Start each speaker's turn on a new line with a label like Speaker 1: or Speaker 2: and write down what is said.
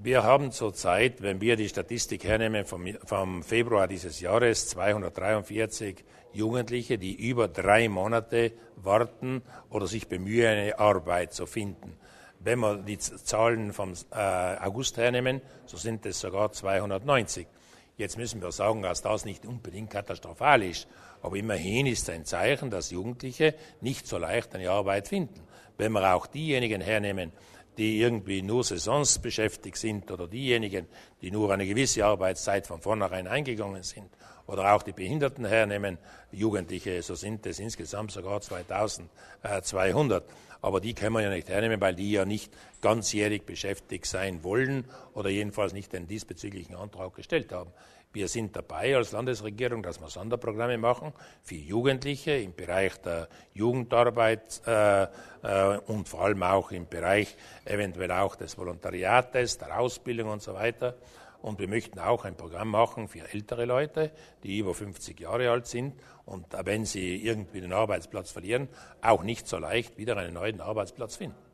Speaker 1: Wir haben zurzeit, wenn wir die Statistik hernehmen vom Februar dieses Jahres, 243 Jugendliche, die über 3 Monate warten oder sich bemühen, eine Arbeit zu finden. Wenn wir die Zahlen vom August hernehmen, so sind es sogar 290. Jetzt müssen wir sagen, dass das nicht unbedingt katastrophal ist. Aber immerhin ist es ein Zeichen, dass Jugendliche nicht so leicht eine Arbeit finden. Wenn wir auch diejenigen hernehmen, die irgendwie nur saisonsbeschäftigt sind oder diejenigen, die nur eine gewisse Arbeitszeit von vornherein eingegangen sind oder auch die Behinderten hernehmen, Jugendliche, so sind es insgesamt sogar 2200. Aber die können wir ja nicht hernehmen, weil die ja nicht ganzjährig beschäftigt sein wollen oder jedenfalls nicht den diesbezüglichen Antrag gestellt haben. Wir sind dabei als Landesregierung, dass wir Sonderprogramme machen für Jugendliche im Bereich der Jugendarbeit und vor allem auch im Bereich eventuell auch des Volontariates, der Ausbildung und so weiter. Und wir möchten auch ein Programm machen für ältere Leute, die über 50 Jahre alt sind und wenn sie irgendwie den Arbeitsplatz verlieren, auch nicht so leicht wieder einen neuen Arbeitsplatz finden.